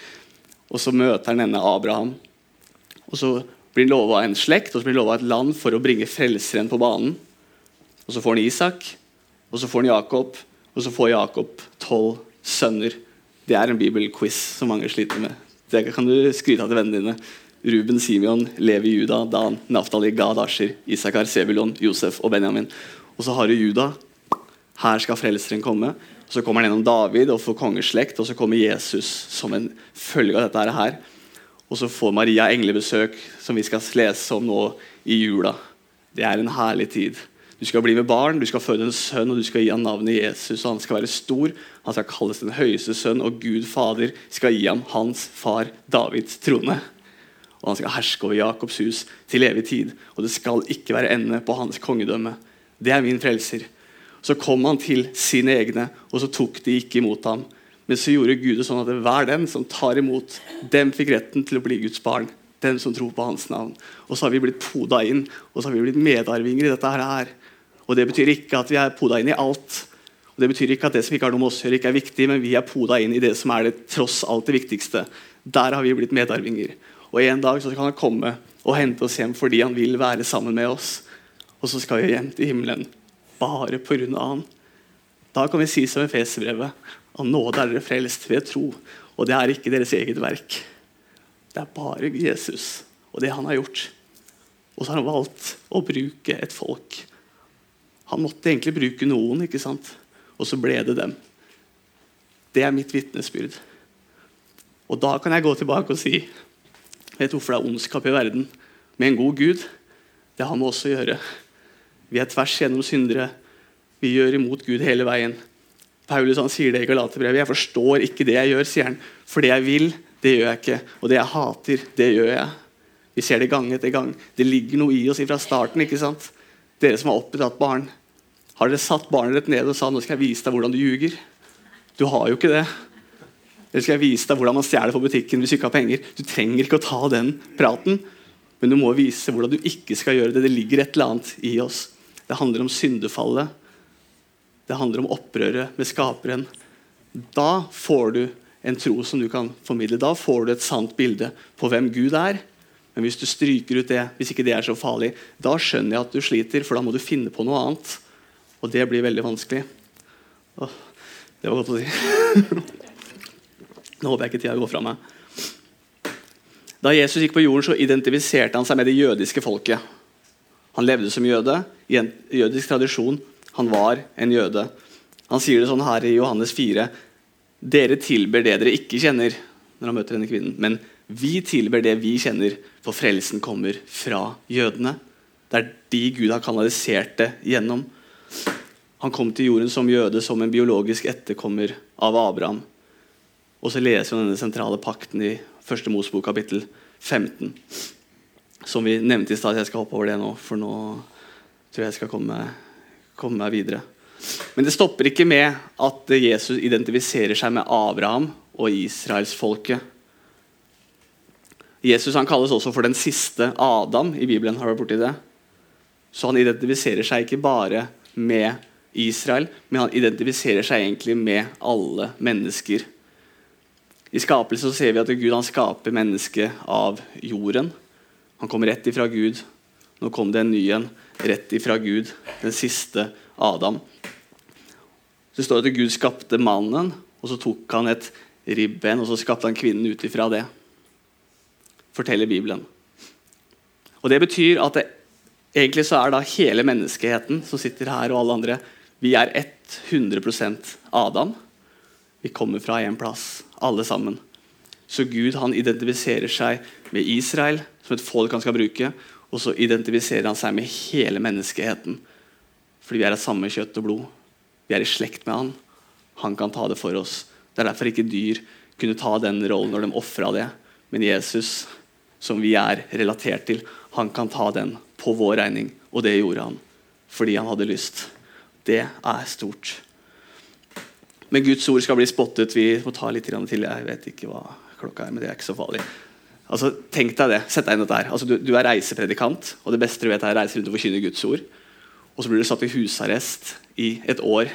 Og så møter han denne Abraham. Og så blir han lovet en slekt, og så blir han lovet et land for å bringe frelseren på banen. Og så får han Isak, og så får han Jakob, og så får Jakob 12 sønner. Det en bibelquiz som mange sliter med. Det kan du skryte av til vennene dine. Ruben, Simeon, Levi, Juda, Dan, Naftali, Gad, Asher, Isakar, Sebulon, Josef og Benjamin. Og så har du Juda. Her skal frelseren komme. Så kommer han gjennom David og får kongeslekt, og så kommer Jesus som en følge av dette her. Og så får Maria englebesøk, som vi skal lese om nå i jula. Det en herlig tid. Du skal bli med barn, du skal føde en sønn, og du skal gi han navnet Jesus, og han skal være stor. Han skal kalles den høyeste sønn, og Gud Fader skal gi ham hans far Davids trone. Og han skal herske over Jakobs hus til evig tid, og det skal ikke være ende på hans kongedømme. Det min frelser. Så kom han til sine egne, og så tok de ikke imot ham. Men så gjorde Gud det sånn at hver den som tar imot, dem fikk retten til å bli Guds barn. Den som tror på hans navn. Og så har vi blitt poda inn, og så har vi blitt medarvinger i dette her. Og det betyr ikke at vi poda inn i alt. Og det betyr ikke at det som ikke har noe med oss å gjøre, ikke viktig, men vi poda inn i det som det tross alt det viktigste. Der har vi blitt medarvinger. Og en dag så kan han komme og hente oss hjem fordi han vil være sammen med oss. Og så skal vi hjem til himmelen. Bare på grunn av han. Da kan vi si som i Efeserbrevet, av nåde dere frelst ved tro, og det ikke deres eget verk. Det bare Jesus, og det han har gjort. Og så har han valgt å bruke et folk. Han måtte egentlig bruke noen, ikke sant? Og så ble det dem. Det mitt vitnesbyrd. Og da kan jeg gå tilbake og si, vet du hvorfor det ondskap i verden? Med en god Gud, det har med oss å gjøre. Vi tvers gjennom syndere. Vi gjør imot Gud hele veien. Paulus han sier det i Galaterbrevet. Jeg forstår ikke det jeg gjør, sier han. For det jeg vil, det gjør jeg ikke. Og det jeg hater, det gjør jeg. Vi ser det gang etter gang. Det ligger noe i oss fra starten, ikke sant? Dere som har oppdratt barn. Har dere satt barnet rett ned og sa, nå skal jeg vise deg hvordan du ljuger? Du har jo ikke det. Eller skal jeg vise deg hvordan man stjeler på butikken hvis du ikke har penger? Du trenger ikke å ta den praten. Men du må vise hvordan du ikke skal gjøre det. Det ligger et eller annet i oss. Det handler om syndefallet. Det handler om opprøret med skaperen. Da får du en tro som du kan formidle. Da får du et sant bilde på hvem Gud Men hvis du stryker ut det, hvis ikke det så farlig, da skjønner jeg at du sliter, for da må du finne på noe annet. Og det blir veldig vanskelig. Åh, det var godt å si. Nå håper jeg ikke tida går fra meg. Da Jesus gikk på jorden, så identifiserte han seg med det jødiske folket. Han levde som jøde, i en jødisk tradisjon. Han var en jøde. Han sier det sånn her i Johannes 4. Dere tilber det dere ikke kjenner, når han møter denne kvinnen. Men vi tilber det vi kjenner, for frelsen kommer fra jødene. Det er de Gud har kanalisert det gjennom. Han kom til jorden som jøde, som en biologisk etterkommer av Abraham. Og så leser vi denne sentrale pakten i 1. Mosebok kapittel 15. Som vi nevnte i stad. Jeg skal hoppe over det nå, for nå tror jeg skal komme meg videre. Men det stopper ikke med at Jesus identifiserer seg med Abraham og Israelsfolket. Jesus han kalles også for den siste Adam i Bibelen. Har du vært borti det? Så han identifiserer seg ikke bare med Israel, men han identifiserer seg egentlig med alle mennesker. I skapelsen så ser vi at Gud han skaper mennesket av jorden. Han kom rett ifra Gud. Nå kom det en ny en, rett ifra Gud, den siste Adam. Så det står at Gud skapte mannen, og så tok han et ribben, og så skapte han kvinnen ut ifra det. Forteller Bibelen. Og det betyr at egentlig så er da hele menneskeheten som sitter her og alle andre, vi er 100% Adam. Vi kommer fra en plass, alle sammen. Så Gud han identifiserer seg med Israel, som et folk han skal bruke, og så identifiserer han seg med hele menneskeheten. Fordi vi er av samme kjøtt og blod. Vi er i slekt med han. Han kan ta det for oss. Det er derfor ikke dyr kunne ta den rollen når de offret det. Men Jesus, som vi er relatert til, han kan ta den på vår regning. Og det gjorde han, fordi han hadde lyst. Det er stort. Men Guds ord skal bli spottet. Vi må ta litt til. Jeg vet ikke hva klokka er, men det er ikke så farlig. Altså, tenk deg det. Sett deg inn dette her. Altså, du er reisepredikant, og det beste du vet er å reise rundt og forkynne Guds ord. Og så blir du satt i husarrest i et år.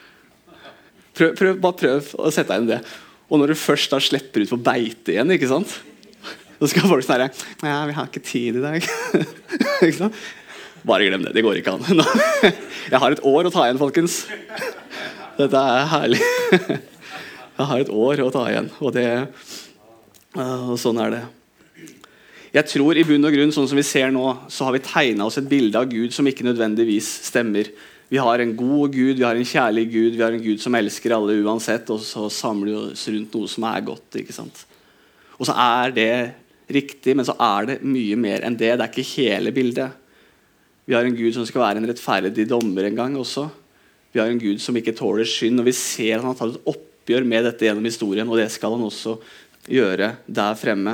Bare prøv å sette deg inn det. Og når du først da slipper ut på beite igjen, ikke sant? Så skal folk sånn her, ja, vi har ikke tid i dag. Ikke sant? Bare glem det, det går ikke an. Jeg har et år å ta igjen, folkens. Dette er herlig. Jeg har et år å ta igjen, og sånn er det. Jeg tror i bunn og grunn, sånn som vi ser nå, så har vi tegnet oss et bilde av Gud som ikke nødvendigvis stemmer. Vi har en god Gud, vi har en kjærlig Gud, vi har en Gud som elsker alle uansett, og så samler vi oss rundt noe som er godt, ikke sant? Og så er det riktig, men så er det mye mer enn det. Det er ikke hele bildet. Vi har en Gud som skal være en rettferdig dommer en gang også. Vi har en Gud som ikke tåler synd, og vi ser at han har tatt et oppgjør med dette gjennom historien, og det skal han også gjøre der fremme.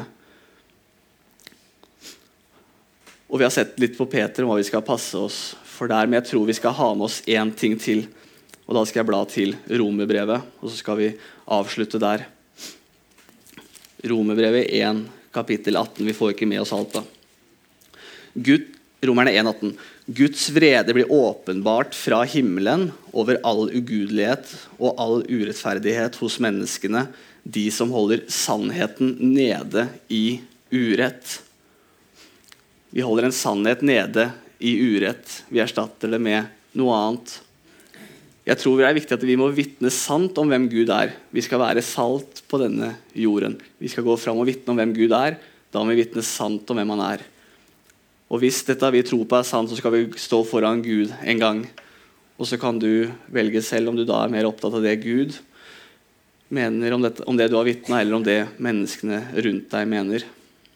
Og vi har sett litt på Peter om hva vi skal passe oss for der, men jeg tror vi skal ha med oss en ting til, og da skal jeg bla til Romerbrevet, og så skal vi avslutte der. Romerbrevet 1, kapittel 18, vi får ikke med oss alt da. Romerne 1,18. Guds vrede blir åpenbart fra himmelen over all ugudelighet og all urettferdighet hos menneskene, de som holder sannheten nede i urett. Vi holder en sannhet nede i urett. Vi erstatter det med noe annet. Jeg tror det er viktig at vi må vitne sant om hvem Gud er. Vi skal være salt på denne jorden. Vi skal gå fram og vitne om hvem Gud er. Da må vi vitne sant om hvem han er. Og hvis dette vi tror på er sant, så skal vi stå foran Gud en gang. Og så kan du velge selv om du da er mer opptatt av det Gud mener om det du har vitnet, eller om det menneskene rundt deg mener.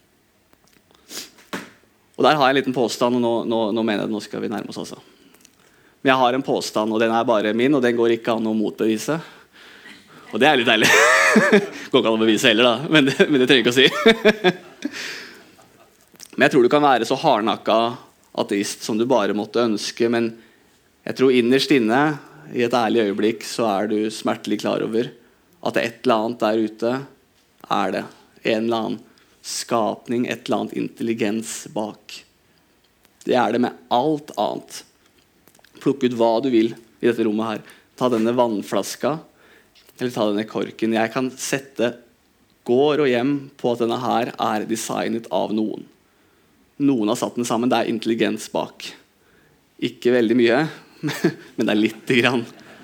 Og der har jeg en liten påstand, og nå mener jeg at nå skal vi nærme oss altså. Men jeg har en påstand, og den er bare min, og den går ikke an å motbevise. Og det er litt deilig. Går ikke an å bevise heller da, men det trenger ikke å si. Men jeg tror du kan være så hardnakket ateist som du bare måtte ønske, men jeg tror innerst inne, i et ærlig øyeblikk, så er du smertelig klar over at det et eller annet der ute er det. En eller annen skapning, et eller annet intelligens bak. Det er det med alt annet. Plukk ut hva du vil i dette rommet her. Ta denne vannflaska, eller ta denne korken. Jeg kan sette gård og hjem på at denne her er designet av noen. Noen har satt den sammen, det er intelligens bak. Ikke veldig mye, men det lite grann.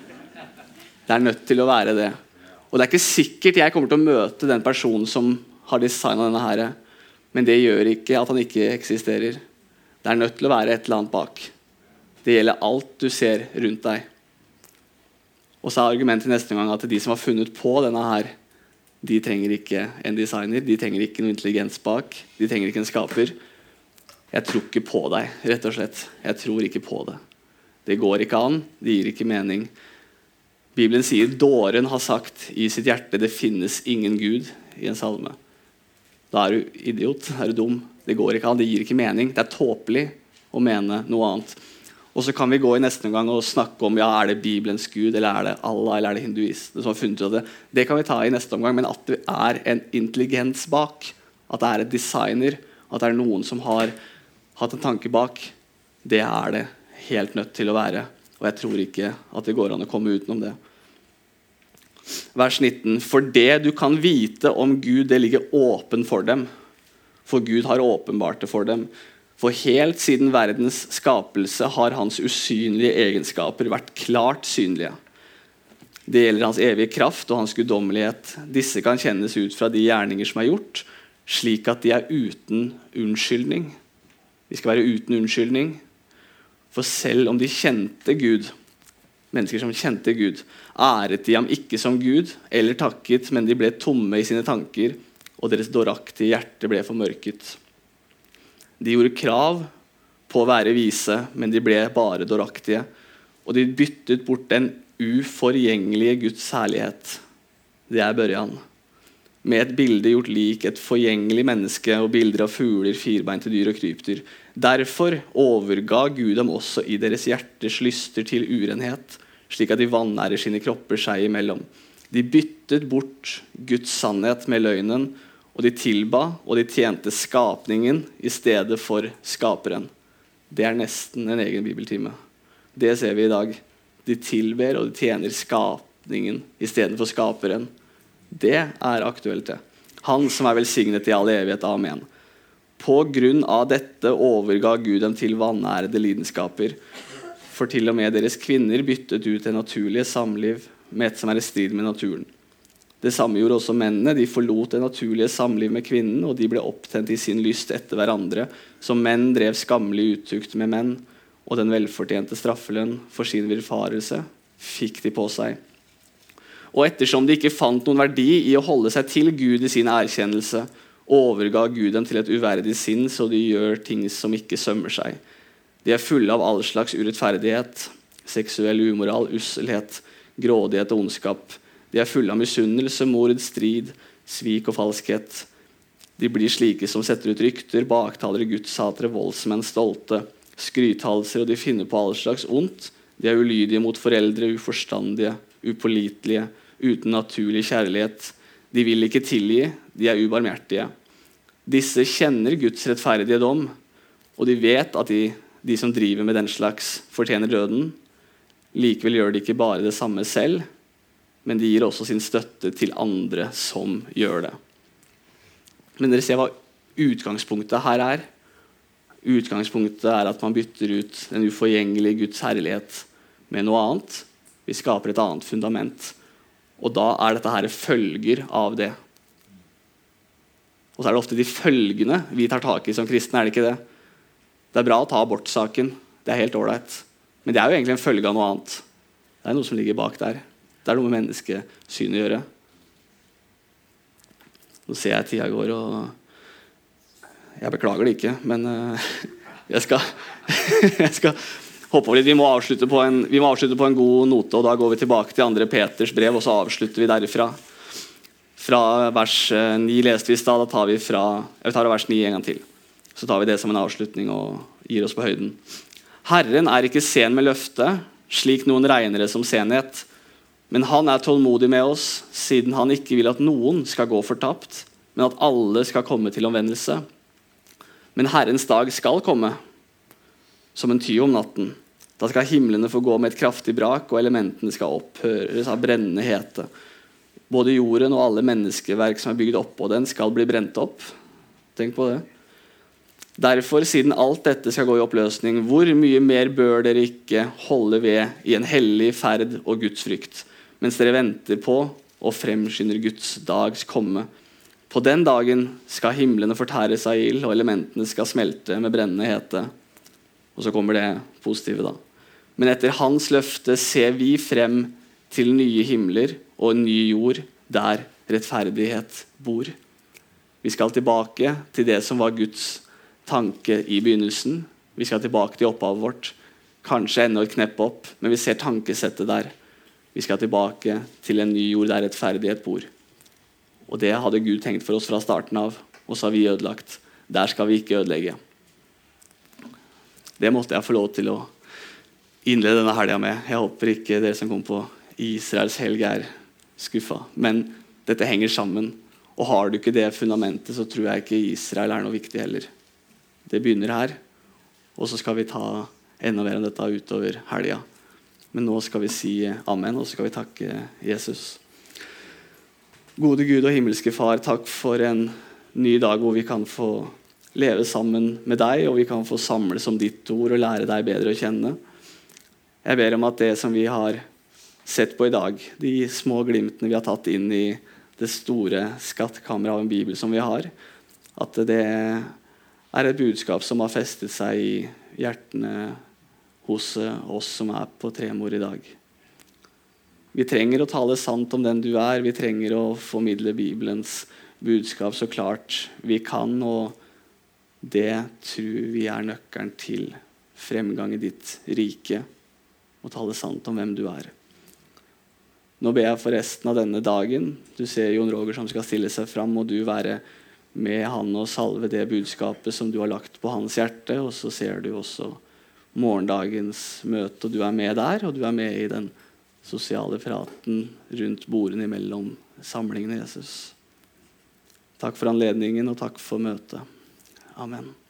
Det nødt til å være det. Og det ikke sikkert jeg kommer til å møte den personen som har designet denne her, men det gjør ikke at han ikke eksisterer. Det nødt til å være et eller annet bak. Det gjelder alt du ser rundt deg. Og så argumentet neste gang at de som har funnet på denne her, de trenger ikke en designer, de trenger ikke noe intelligens bak, de trenger ikke en skaper. Jeg tror ikke på deg, rett og slett. Jeg tror ikke på det. Det går ikke an, det gir ikke mening. Bibelen sier, dåren har sagt i sitt hjerte, det finnes ingen Gud i en salme. Da du idiot, du dum. Det går ikke an, det gir ikke mening. Det tåpelig å mene noe annet. Og så kan vi gå i neste gang og snakke om, ja, det Bibelens Gud, eller det Allah, eller det hinduistene som har funnet ut av det. Det kan vi ta i neste omgang, men at det en intelligens bak, at det et designer, at det noen som har hatt en tanke bak, det det helt nødt til å være. Og jeg tror ikke at det går an å komme utenom det. Vers 19. For det du kan vite om Gud, det ligger åpen for dem. For Gud har åpenbart det for dem. For helt siden verdens skapelse har hans usynlige egenskaper vært klart synlige. Det gjelder hans evige kraft og hans guddommelighet. Disse kan kjennes ut fra de gjerninger som gjort, slik at de uten unnskyldning. De skal være uten unnskyldning. For selv om de kjente Gud, mennesker som kjente Gud, æret de ham ikke som Gud, eller takket, men de ble tomme i sine tanker, og deres dåraktige hjerte ble formørket. De gjorde krav på å være vise, men de ble bare dåraktige, og de byttet bort den uforgjengelige Guds herlighet. Det børjan. Med et bilde gjort lik et forgjengelig menneske og bilder av fugler, firbeinte dyr og krypdyr. Derfor overga Gud dem også i deres hjerters lyster til urenhet, slik at de vanærer sine kropper seg imellom. De byttet bort Guds sannhet med løgnen, og de tilba, og de tjente skapningen i stedet for skaperen. Det nesten en egen bibeltime. Det ser vi i dag. De tilber, og de tjener skapningen i stedet for skaperen. Det aktuelt det. Han som velsignet i all evighet. Amen. På grunn av dette overga Gud dem til vanærede lidenskaper. For til og med deres kvinner byttet ut det naturlige samliv med et som i strid med naturen. Det samme gjorde også mennene. De forlot det naturlige samliv med kvinnen, og de ble opptent i sin lyst etter hverandre. Som menn drev skammelig uttukt med menn, og den velfortjente straffelønn for sin villfarelse fikk de på seg. Og ettersom de ikke fant noen verdi i å holde seg til Gud i sin erkjennelse, overga Gud dem til et uverdig sinn, så de gjør ting som ikke sømmer seg. De fulle av all slags urettferdighet, seksuell umoral, usselhet, grådighet og ondskap. De fulle av misunnelse, mord, strid, svik og falskhet. De blir slike som setter ut rykter, baktalere, gudshatere, voldsmenn, stolte, skrythalser, og de finner på all slags ondt. De ulydige mot foreldre, uforstandige, upålitelige, uten naturlig kjærlighet. De vil ikke tilgi, de ubarmhjertige. Disse kjenner Guds rettferdige dom, og de vet at de som driver med den slags fortjener døden. Likevel gjør de ikke bare det samme selv, men de gir også sin støtte til andre som gjør det. Men dere ser hva utgangspunktet her Utgangspunktet at man bytter ut den uforgjengelige Guds herlighet med noe annet. Vi skaper et annet fundament. Og da dette her følger av det. Og så det ofte de følgene vi tar tak i som kristne, det ikke det? Det bra å ta abortsaken, det helt ålreit. Men det jo egentlig en følge av noe annet. Det noe som ligger bak der. Det noe med menneskesyn å gjøre. Nå ser jeg tida går, og jeg beklager det ikke, men jeg skal hoppe over litt. Vi må avslutte på en god note, og da går vi tilbake til 2. Peters brev, og så avslutter vi derifra. Fra vers 9 leste vi i stad, da tar vi vers 9 en gang til. Så tar vi det som en avslutning og gir oss på høyden. Herren ikke sen med løfte, slik noen regner det som senhet, men han tålmodig med oss, siden han ikke vil at noen skal gå fortapt, men at alle skal komme til omvendelse. Men Herrens dag skal komme, som en tyv om natten. Da skal himlene få gå med et kraftig brak, og elementene skal opphøres av brennende hete. Både jorden og alle menneskeverk som bygd opp på den, skal bli brent opp. Tenk på det. Derfor, siden alt dette skal gå i oppløsning, hvor mye mer bør dere ikke holde ved i en hellig ferd og Guds frykt, mens dere venter på og fremskynder Guds dags komme. På den dagen skal himlene fortæres av ild, og elementene skal smelte med brennende hete. Og så kommer det positive da. Men etter hans løfte ser vi frem til nye himler og en ny jord, der rettferdighet bor. Vi skal tilbake til det som var Guds tanke i begynnelsen. Vi skal tilbake til opphavet vårt. Kanskje enda et knepp opp, men vi ser tankesettet der. Vi skal tilbake til en ny jord der rettferdighet bor. Og det hadde Gud tenkt for oss fra starten av, og så har vi ødelagt. Der skal vi ikke ødelegge. Det måtte jeg få lov til å innlede denne helgen med. Jeg håper ikke dere som kom på Israels helg skuffa, men dette henger sammen. Og har du ikke det fundamentet, så tror jeg ikke Israel noe viktig heller. Det begynner her, og så skal vi ta enda mer enn dette utover helgen. Men nå skal vi si amen, og så skal vi takke Jesus. Gode Gud og himmelske Far, takk for en ny dag hvor vi kan få leve sammen med deg, og vi kan få samles om ditt ord og lære deg bedre å kjenne. Jeg ber om at det som vi har sett på i dag, de små glimtene vi har tatt inn i det store skattkammeret av en bibel som vi har, at det et budskap som har festet seg i hjertene hos oss som på Tremor i dag. Vi trenger å tale sant om den du vi trenger å formidle Bibelens budskap så klart vi kan, og det tror vi nøkkelen til fremgang i ditt rike, og tale sant om hvem du Nå ber jeg for resten av denne dagen. Du ser Jon Roger som skal stille seg fram, og du være med han og salve det budskapet som du har lagt på hans hjerte, og så ser du også morgendagens møte, og du med der, og du med i den sosiale praten rundt bordene imellom samlingene, Jesus. Takk for anledningen, og takk for møtet. Amen.